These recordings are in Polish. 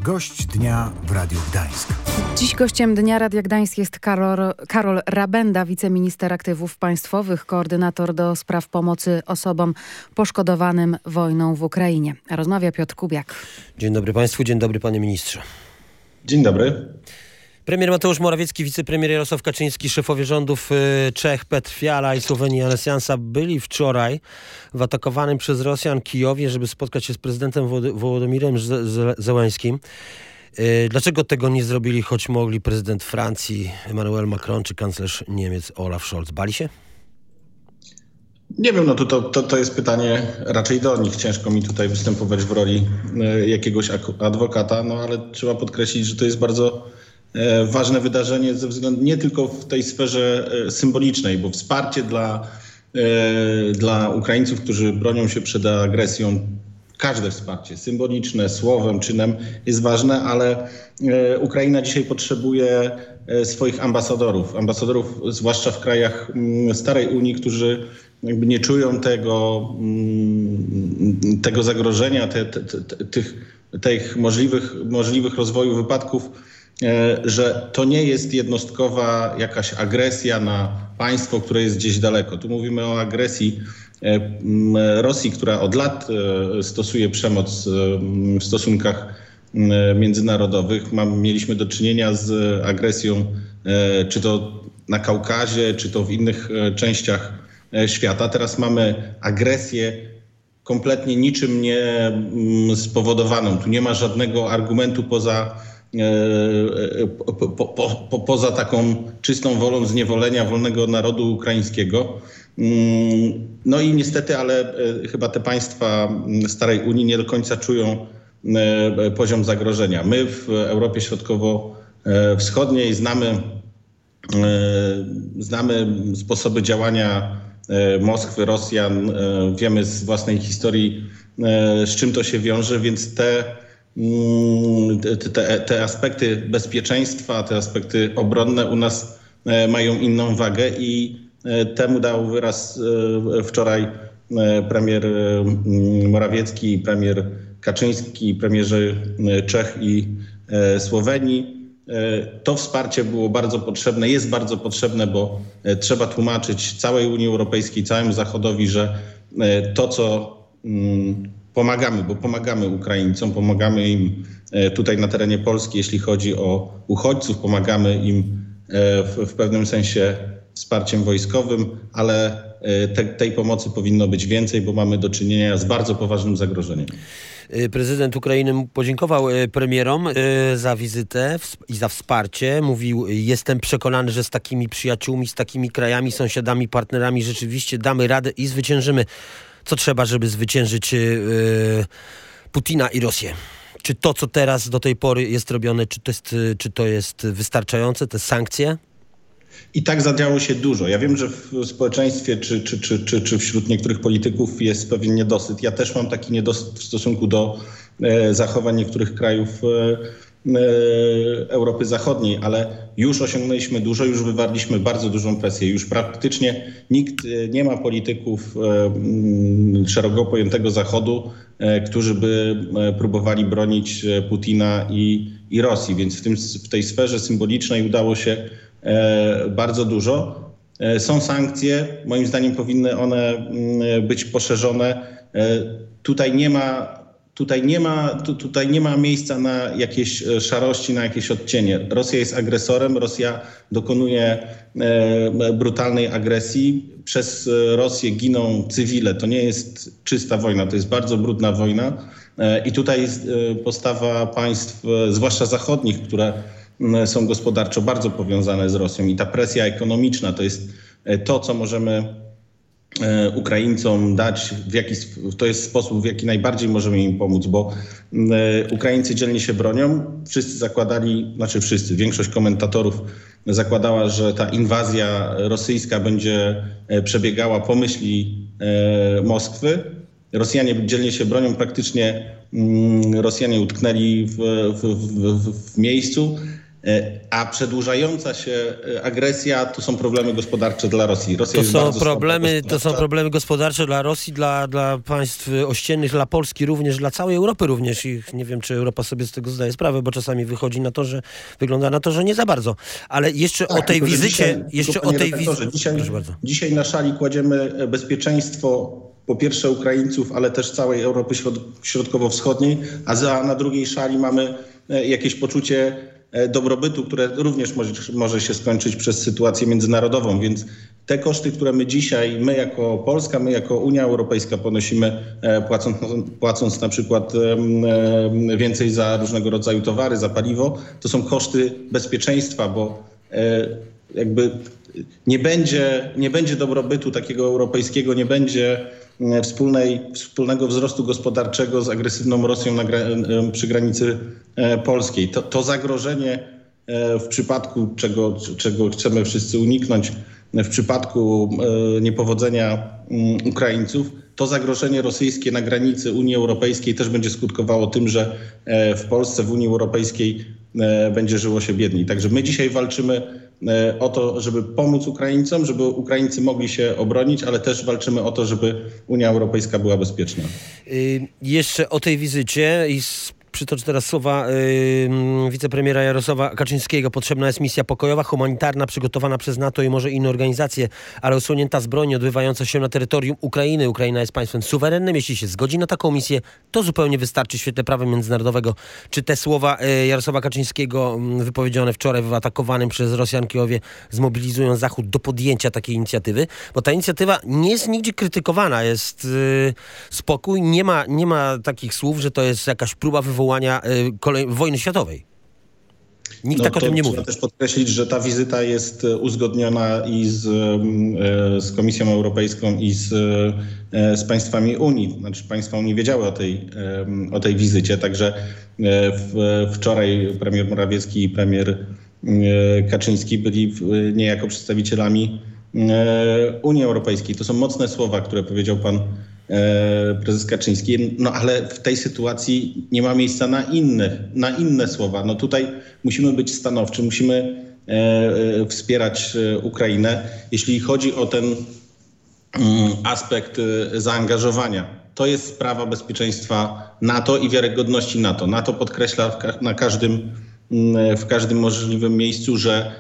Gość dnia w Radiu Gdańsk. Dziś gościem Dnia Radia Gdańsk jest Karol Rabenda, wiceminister aktywów państwowych, koordynator do spraw pomocy osobom poszkodowanym wojną w Ukrainie. Rozmawia Piotr Kubiak. Dzień dobry Państwu, dzień dobry Panie Ministrze. Dzień dobry. Premier Mateusz Morawiecki, wicepremier Jarosław Kaczyński, szefowie rządów Czech Petr Fiala i Słowenii Janez Janša byli wczoraj w atakowanym przez Rosjan Kijowie, żeby spotkać się z prezydentem Wołodymirem Zełenskim. Dlaczego tego nie zrobili, choć mogli prezydent Francji Emmanuel Macron czy kanclerz Niemiec Olaf Scholz? Bali się? Nie wiem, to jest pytanie raczej do nich. Ciężko mi tutaj występować w roli jakiegoś adwokata, ale trzeba podkreślić, że to jest bardzo ważne wydarzenie ze względu nie tylko w tej sferze symbolicznej, bo wsparcie dla Ukraińców, którzy bronią się przed agresją, każde wsparcie symboliczne, słowem, czynem jest ważne, ale Ukraina dzisiaj potrzebuje swoich ambasadorów, zwłaszcza w krajach starej Unii, którzy jakby nie czują tego zagrożenia, tych możliwych rozwoju wypadków, że to nie jest jednostkowa jakaś agresja na państwo, które jest gdzieś daleko. Tu mówimy o agresji Rosji, która od lat stosuje przemoc w stosunkach międzynarodowych. Mieliśmy do czynienia z agresją czy to na Kaukazie, czy to w innych częściach świata. Teraz mamy agresję kompletnie niczym nie spowodowaną. Tu nie ma żadnego argumentu poza taką czystą wolą zniewolenia wolnego narodu ukraińskiego. No i niestety, ale chyba te państwa starej Unii nie do końca czują poziom zagrożenia. My w Europie Środkowo-Wschodniej znamy sposoby działania Moskwy, Rosjan. Wiemy z własnej historii, z czym to się wiąże, więc te aspekty bezpieczeństwa, te aspekty obronne u nas mają inną wagę i temu dał wyraz wczoraj premier Morawiecki, premier Kaczyński, premierzy Czech i Słowenii. To wsparcie było bardzo potrzebne, jest bardzo potrzebne, bo trzeba tłumaczyć całej Unii Europejskiej, całemu Zachodowi, że to, co pomagamy, bo pomagamy Ukraińcom, pomagamy im tutaj na terenie Polski, jeśli chodzi o uchodźców, pomagamy im w pewnym sensie wsparciem wojskowym, ale tej pomocy powinno być więcej, bo mamy do czynienia z bardzo poważnym zagrożeniem. Prezydent Ukrainy podziękował premierom za wizytę i za wsparcie. Mówił, jestem przekonany, że z takimi przyjaciółmi, z takimi krajami, sąsiadami, partnerami rzeczywiście damy radę i zwyciężymy. Co trzeba, żeby zwyciężyć Putina i Rosję? Czy to, co teraz do tej pory jest robione, czy to jest wystarczające, te sankcje? I tak zadziało się dużo. Ja wiem, że w społeczeństwie czy wśród niektórych polityków jest pewien niedosyt. Ja też mam taki niedosyt w stosunku do zachowań niektórych krajów Europy Zachodniej, ale już osiągnęliśmy dużo, już wywarliśmy bardzo dużą presję. Już praktycznie nie ma polityków szeroko pojętego Zachodu, którzy by próbowali bronić Putina i Rosji. Więc w tej sferze symbolicznej udało się bardzo dużo. Są sankcje, moim zdaniem powinny one być poszerzone. Tutaj nie ma miejsca na jakieś szarości, na jakieś odcienie. Rosja jest agresorem, Rosja dokonuje brutalnej agresji. Przez Rosję giną cywile. To nie jest czysta wojna, to jest bardzo brudna wojna. I tutaj postawa państw, zwłaszcza zachodnich, które są gospodarczo bardzo powiązane z Rosją i ta presja ekonomiczna to jest to, co możemy Ukraińcom dać, to jest sposób, w jaki najbardziej możemy im pomóc, bo Ukraińcy dzielnie się bronią. Większość komentatorów zakładała, że ta inwazja rosyjska będzie przebiegała po myśli Moskwy. Rosjanie dzielnie się bronią, praktycznie Rosjanie utknęli w miejscu. A przedłużająca się agresja to są problemy gospodarcze dla Rosji. Rosja To są problemy gospodarcze dla Rosji, dla państw ościennych, dla Polski również, dla całej Europy również. I nie wiem, czy Europa sobie z tego zdaje sprawę, bo czasami wygląda na to, że nie za bardzo. Ale jeszcze o tej wizycie... Dzisiaj na szali kładziemy bezpieczeństwo po pierwsze Ukraińców, ale też całej Europy Środkowo-Wschodniej, a na drugiej szali mamy jakieś poczucie dobrobytu, które również może się skończyć przez sytuację międzynarodową. Więc te koszty, które my jako Polska, my jako Unia Europejska ponosimy, płacąc na przykład więcej za różnego rodzaju towary, za paliwo, to są koszty bezpieczeństwa, bo jakby nie będzie dobrobytu takiego europejskiego, nie będzie wspólnego wzrostu gospodarczego z agresywną Rosją przy granicy polskiej. To zagrożenie w przypadku, czego chcemy wszyscy uniknąć, w przypadku niepowodzenia Ukraińców, to zagrożenie rosyjskie na granicy Unii Europejskiej też będzie skutkowało tym, że w Polsce, w Unii Europejskiej będzie żyło się biedniej. Także my dzisiaj walczymy o to, żeby pomóc Ukraińcom, żeby Ukraińcy mogli się obronić, ale też walczymy o to, żeby Unia Europejska była bezpieczna. Jeszcze o tej wizycie i przytoczę teraz słowa wicepremiera Jarosława Kaczyńskiego. Potrzebna jest misja pokojowa, humanitarna, przygotowana przez NATO i może inne organizacje, ale osłonięta z broni odbywająca się na terytorium Ukrainy. Ukraina jest państwem suwerennym. Jeśli się zgodzi na taką misję, to zupełnie wystarczy w świetle prawa międzynarodowego. Czy te słowa Jarosława Kaczyńskiego wypowiedziane wczoraj w atakowanym przez Rosjan Kijowie zmobilizują Zachód do podjęcia takiej inicjatywy? Bo ta inicjatywa nie jest nigdzie krytykowana. Jest spokój. Nie ma takich słów, że to jest jakaś próba wywołania wojny światowej. Nikt tak o tym nie mówi. Trzeba też podkreślić, że ta wizyta jest uzgodniona i z Komisją Europejską i z państwami Unii. Znaczy państwa Unii wiedziały o tej wizycie, także wczoraj premier Morawiecki i premier Kaczyński byli niejako przedstawicielami Unii Europejskiej. To są mocne słowa, które powiedział pan prezes Kaczyński, ale w tej sytuacji nie ma miejsca na inne słowa. Tutaj musimy być stanowczy, musimy wspierać Ukrainę. Jeśli chodzi o ten aspekt zaangażowania, to jest sprawa bezpieczeństwa NATO i wiarygodności NATO. NATO podkreśla w każdym możliwym miejscu, że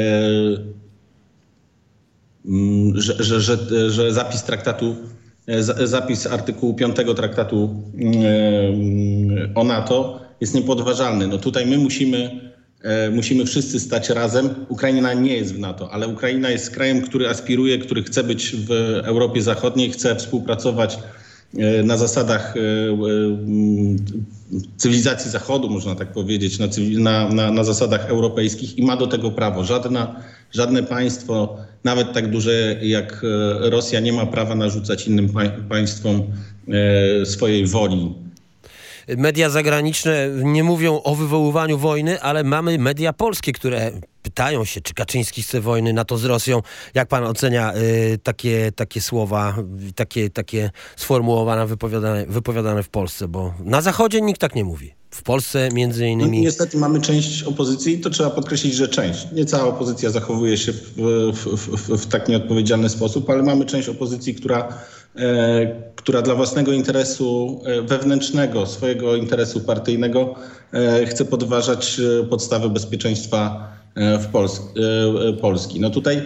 zapis artykułu 5 traktatu o NATO jest niepodważalny. Tutaj my musimy wszyscy stać razem. Ukraina nie jest w NATO, ale Ukraina jest krajem, który aspiruje, który chce być w Europie Zachodniej, chce współpracować na zasadach cywilizacji Zachodu, można tak powiedzieć, na zasadach europejskich i ma do tego prawo. Żadne państwo, nawet tak duże jak Rosja, nie ma prawa narzucać innym państwom swojej woli. Media zagraniczne nie mówią o wywoływaniu wojny, ale mamy media polskie, które pytają się, czy Kaczyński chce wojny NATO z Rosją. Jak pan ocenia takie słowa, takie sformułowania wypowiadane w Polsce? Bo na Zachodzie nikt tak nie mówi. W Polsce między innymi... Niestety mamy część opozycji i to trzeba podkreślić, że część. Nie cała opozycja zachowuje się w tak nieodpowiedzialny sposób, ale mamy część opozycji, która dla własnego interesu wewnętrznego, swojego interesu partyjnego chce podważać podstawy bezpieczeństwa Polski. Tutaj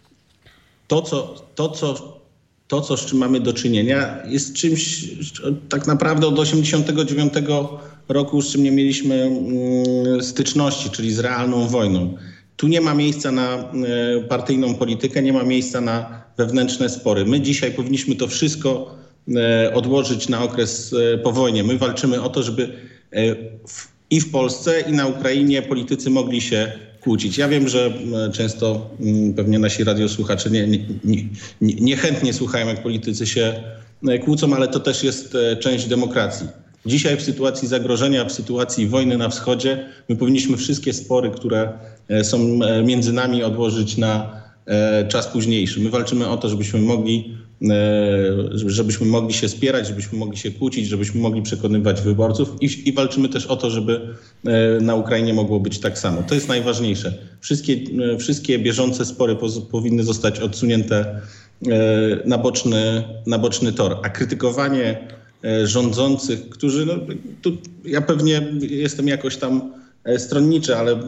to, z czym mamy do czynienia, jest czymś tak naprawdę od 1989 roku, z czym nie mieliśmy styczności, czyli z realną wojną. Tu nie ma miejsca na partyjną politykę, nie ma miejsca na wewnętrzne spory. My dzisiaj powinniśmy to wszystko odłożyć na okres po wojnie. My walczymy o to, żeby i w Polsce, i na Ukrainie politycy mogli się kłócić. Ja wiem, że często pewnie nasi radiosłuchacze niechętnie słuchają, jak politycy się kłócą, ale to też jest część demokracji. Dzisiaj w sytuacji zagrożenia, w sytuacji wojny na wschodzie, my powinniśmy wszystkie spory, które są między nami, odłożyć na czas późniejszy. My walczymy o to, żebyśmy mogli żebyśmy mogli się spierać, żebyśmy mogli się kłócić, żebyśmy mogli przekonywać wyborców i walczymy też o to, żeby na Ukrainie mogło być tak samo. To jest najważniejsze. Wszystkie bieżące spory powinny zostać odsunięte na boczny tor, a krytykowanie rządzących, którzy, ja pewnie jestem jakoś tam stronniczy, ale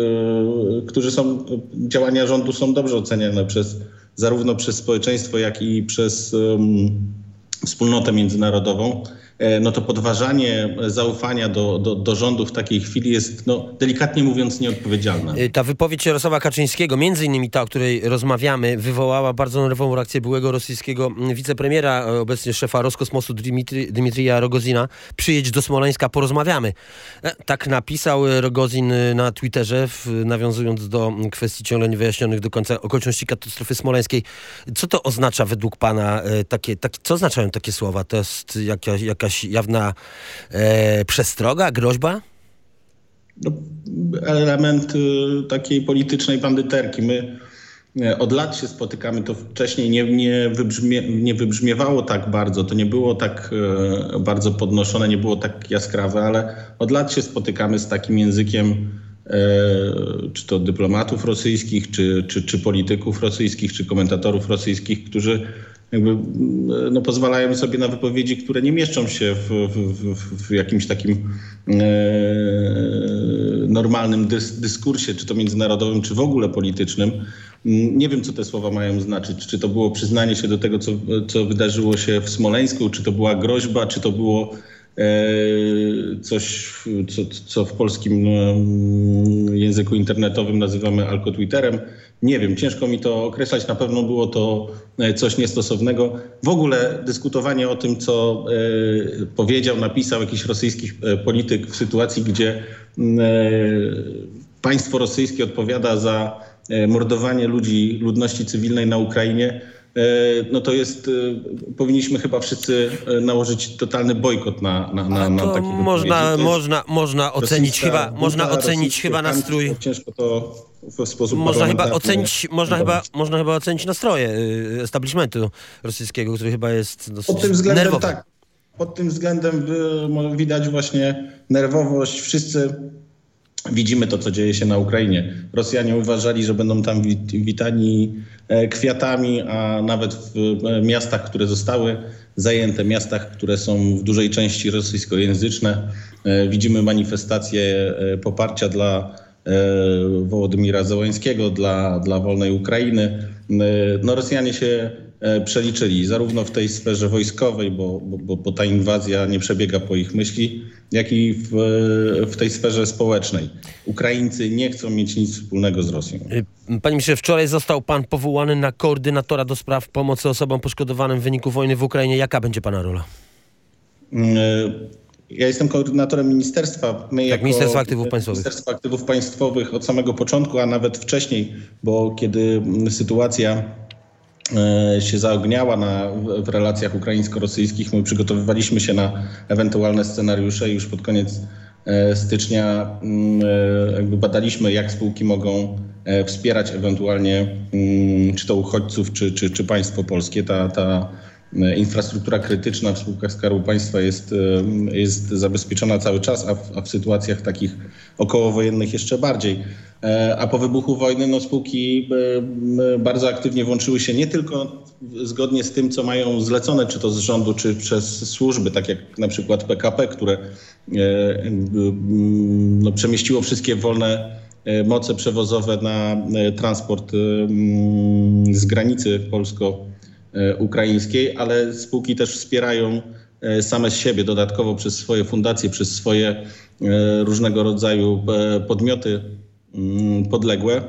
działania rządu są dobrze oceniane zarówno przez społeczeństwo, jak i przez wspólnotę międzynarodową, to podważanie zaufania do rządu w takiej chwili jest, delikatnie mówiąc, nieodpowiedzialne. Ta wypowiedź Jarosława Kaczyńskiego, między innymi ta, o której rozmawiamy, wywołała bardzo nerwową reakcję byłego rosyjskiego wicepremiera, obecnie szefa Roskosmosu Dmitrija Rogozina. Przyjedź do Smoleńska, porozmawiamy. Tak napisał Rogozin na Twitterze, nawiązując do kwestii ciągle niewyjaśnionych do końca okoliczności katastrofy smoleńskiej. Co to oznacza według pana, co oznaczają takie słowa? To jest jakaś jawna przestroga, groźba? Element takiej politycznej bandyterki. My od lat się spotykamy, to wcześniej nie wybrzmiewało tak bardzo, to nie było tak bardzo podnoszone, nie było tak jaskrawe, ale od lat się spotykamy z takim językiem czy to dyplomatów rosyjskich, czy polityków rosyjskich, czy komentatorów rosyjskich, którzy pozwalają sobie na wypowiedzi, które nie mieszczą się w jakimś takim normalnym dyskursie, czy to międzynarodowym, czy w ogóle politycznym. Nie wiem, co te słowa mają znaczyć. Czy to było przyznanie się do tego, co wydarzyło się w Smoleńsku, czy to była groźba, czy to było coś, co w polskim języku internetowym nazywamy alkotwitterem. Nie wiem, ciężko mi to określać. Na pewno było to coś niestosownego. W ogóle dyskutowanie o tym, co napisał jakiś rosyjski polityk w sytuacji, gdzie państwo rosyjskie odpowiada za mordowanie ludności cywilnej na Ukrainie, to jest, powinniśmy chyba wszyscy nałożyć totalny bojkot na takie można ocenić chyba nastrój. Ciężko to w sposób można chyba ocenić nastroje establishmentu rosyjskiego, który chyba jest dosyć nerwowy. Tak. Pod tym względem widać właśnie nerwowość. Wszyscy widzimy to, co dzieje się na Ukrainie. Rosjanie uważali, że będą tam witani kwiatami, a nawet w miastach, które zostały zajęte, miastach, które są w dużej części rosyjskojęzyczne, widzimy manifestacje poparcia dla Wołodymira Zełenskiego, dla wolnej Ukrainy. Rosjanie się przeliczyli zarówno w tej sferze wojskowej, bo ta inwazja nie przebiega po ich myśli, jak i w tej sferze społecznej. Ukraińcy nie chcą mieć nic wspólnego z Rosją. Panie ministrze, wczoraj został pan powołany na koordynatora do spraw pomocy osobom poszkodowanym w wyniku wojny w Ukrainie. Jaka będzie pana rola? Ja jestem koordynatorem ministerstwa. Ministerstwa Aktywów Państwowych. Ministerstwa Aktywów Państwowych od samego początku, a nawet wcześniej, bo kiedy sytuacja się zaogniała w relacjach ukraińsko-rosyjskich, my przygotowywaliśmy się na ewentualne scenariusze i już pod koniec stycznia badaliśmy, jak spółki mogą wspierać ewentualnie czy to uchodźców, czy państwo polskie. Ta infrastruktura krytyczna w spółkach Skarbu Państwa jest zabezpieczona cały czas, a w sytuacjach takich okołowojennych jeszcze bardziej. A po wybuchu wojny spółki bardzo aktywnie włączyły się nie tylko zgodnie z tym, co mają zlecone, czy to z rządu, czy przez służby, tak jak na przykład PKP, które przemieściło wszystkie wolne moce przewozowe na transport z granicy polsko-ukraińskiej, ale spółki też wspierają same z siebie dodatkowo przez swoje fundacje, przez swoje różnego rodzaju podmioty podległe.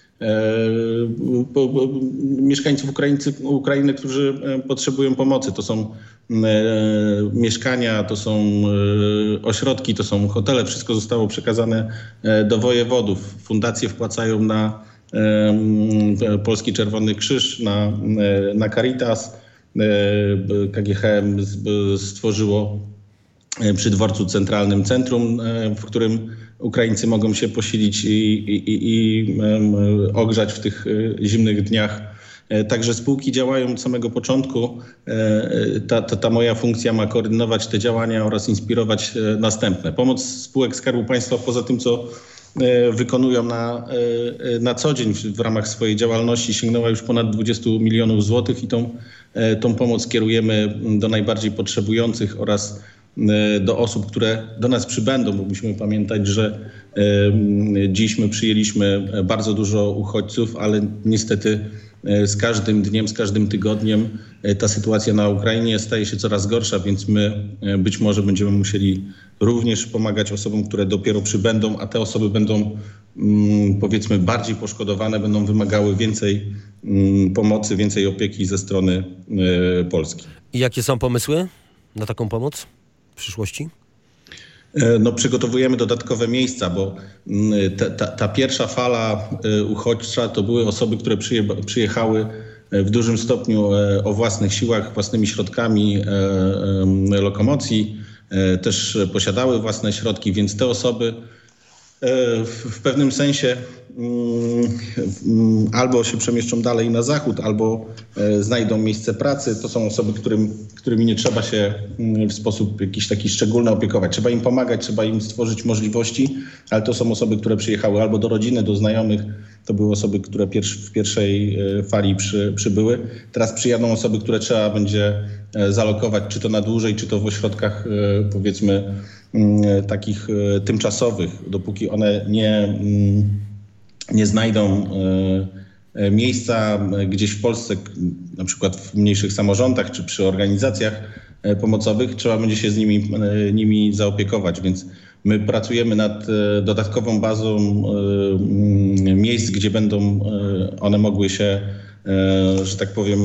Mieszkańców Ukrainy, którzy potrzebują pomocy. To są mieszkania, to są ośrodki, to są hotele. Wszystko zostało przekazane do wojewodów. Fundacje wpłacają na Polski Czerwony Krzyż, na Caritas. KGHM stworzyło przy dworcu centralnym centrum, w którym Ukraińcy mogą się posilić i ogrzać w tych zimnych dniach Także spółki działają od samego początku. Ta moja funkcja ma koordynować te działania oraz inspirować następne. Pomoc spółek Skarbu Państwa poza tym, co wykonują na co dzień w ramach swojej działalności, sięgnęła już ponad 20 milionów złotych i tą pomoc kierujemy do najbardziej potrzebujących oraz do osób, które do nas przybędą, bo musimy pamiętać, że dziś my przyjęliśmy bardzo dużo uchodźców, ale niestety z każdym dniem, z każdym tygodniem ta sytuacja na Ukrainie staje się coraz gorsza, więc my być może będziemy musieli również pomagać osobom, które dopiero przybędą, a te osoby będą powiedzmy bardziej poszkodowane, będą wymagały więcej pomocy, więcej opieki ze strony Polski. I jakie są pomysły na taką pomoc w przyszłości? No, przygotowujemy dodatkowe miejsca, bo ta pierwsza fala uchodźcza to były osoby, które przyjechały w dużym stopniu o własnych siłach, własnymi środkami lokomocji, też posiadały własne środki, więc te osoby w pewnym sensie albo się przemieszczą dalej na zachód, albo znajdą miejsce pracy. To są osoby, którymi nie trzeba się w sposób jakiś taki szczególny opiekować. Trzeba im pomagać, trzeba im stworzyć możliwości, ale to są osoby, które przyjechały albo do rodziny, do znajomych. To były osoby, które w pierwszej fali przybyły. Teraz przyjadą osoby, które trzeba będzie zalokować, czy to na dłużej, czy to w ośrodkach powiedzmy takich tymczasowych, dopóki one nie znajdą miejsca gdzieś w Polsce, na przykład w mniejszych samorządach czy przy organizacjach pomocowych, trzeba będzie się nimi zaopiekować, więc my pracujemy nad dodatkową bazą miejsc, gdzie będą one mogły się, że tak powiem,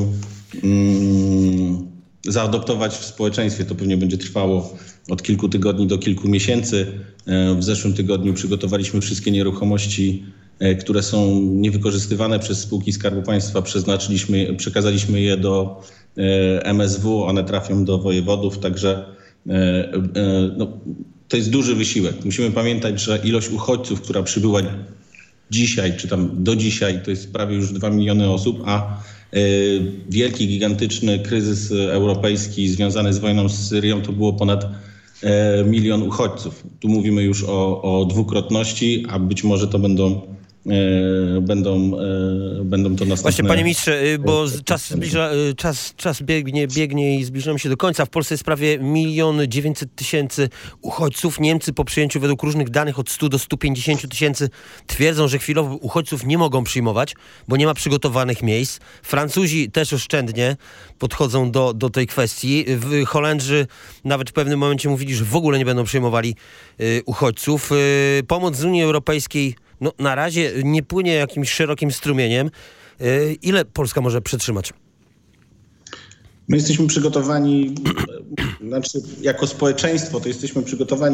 zaadoptować w społeczeństwie. To pewnie będzie trwało od kilku tygodni do kilku miesięcy. W zeszłym tygodniu przygotowaliśmy wszystkie nieruchomości, które są niewykorzystywane przez spółki Skarbu Państwa. Przekazaliśmy je do MSW, one trafią do wojewodów, także to jest duży wysiłek. Musimy pamiętać, że ilość uchodźców, która przybyła dzisiaj, czy tam do dzisiaj, to jest prawie już 2 miliony osób, a wielki, gigantyczny kryzys europejski związany z wojną z Syrią to było ponad 1 milion uchodźców. Tu mówimy już o dwukrotności, a być może to będą to następne... Właśnie, panie ministrze, bo czas biegnie i zbliżamy się do końca. W Polsce jest prawie 1 900 000 uchodźców. Niemcy po przyjęciu według różnych danych od 100 do 150 000 twierdzą, że chwilowo uchodźców nie mogą przyjmować, bo nie ma przygotowanych miejsc. Francuzi też oszczędnie podchodzą do tej kwestii. Holendrzy nawet w pewnym momencie mówili, że w ogóle nie będą przyjmowali uchodźców. Pomoc z Unii Europejskiej na razie nie płynie jakimś szerokim strumieniem. Ile Polska może przetrzymać? My jesteśmy przygotowani, jako społeczeństwo to jesteśmy przygotowani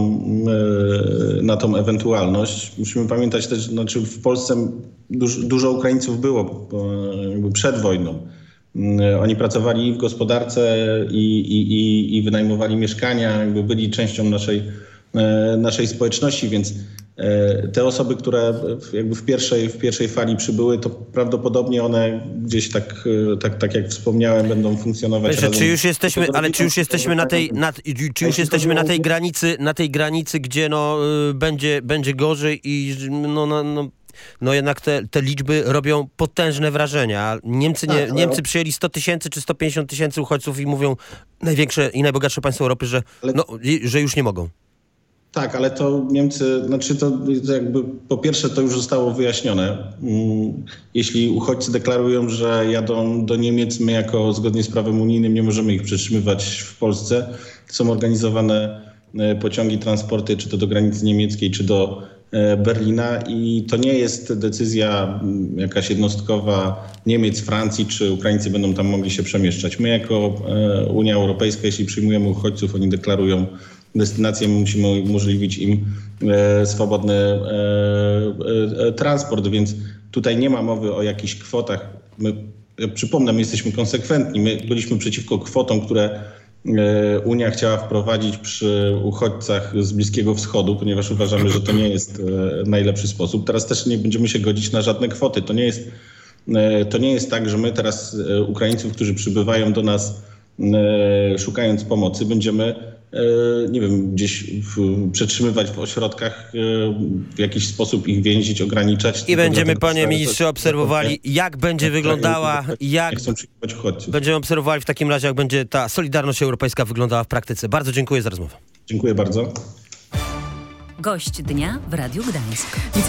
na tą ewentualność. Musimy pamiętać też, w Polsce dużo Ukraińców było przed wojną. Oni pracowali w gospodarce i wynajmowali mieszkania, byli częścią naszej społeczności, więc te osoby, które w pierwszej fali przybyły, to prawdopodobnie one gdzieś tak jak wspomniałem, będą funkcjonować razem. Czy już jesteśmy na tej granicy, gdzie będzie gorzej i jednak te liczby robią potężne wrażenia. Niemcy przyjęli 100 000 czy 150 000 uchodźców i mówią największe i najbogatsze państwo Europy, że już nie mogą. Tak, ale to Niemcy, po pierwsze to już zostało wyjaśnione. Jeśli uchodźcy deklarują, że jadą do Niemiec, my zgodnie z prawem unijnym nie możemy ich przetrzymywać w Polsce. Są organizowane pociągi, transporty, czy to do granicy niemieckiej, czy do Berlina i to nie jest decyzja jakaś jednostkowa Niemiec, Francji, czy Ukraińcy będą tam mogli się przemieszczać. My jako Unia Europejska, jeśli przyjmujemy uchodźców, oni deklarują destynację, my musimy umożliwić im swobodny transport, więc tutaj nie ma mowy o jakichś kwotach. Przypomnę, my jesteśmy konsekwentni. My byliśmy przeciwko kwotom, które Unia chciała wprowadzić przy uchodźcach z Bliskiego Wschodu, ponieważ uważamy, że to nie jest najlepszy sposób. Teraz też nie będziemy się godzić na żadne kwoty. To nie jest To nie jest tak, że my teraz Ukraińców, którzy przybywają do nas szukając pomocy, będziemy nie wiem, gdzieś przetrzymywać w ośrodkach, w jakiś sposób ich więzić, ograniczać. I będziemy, panie ministrze, obserwowali, jak będzie wyglądała, jak chcą przyjmować uchodźców. Będziemy obserwowali w takim razie, jak będzie ta solidarność europejska wyglądała w praktyce. Bardzo dziękuję za rozmowę. Dziękuję bardzo. Gość dnia w Radiu Gdańsk.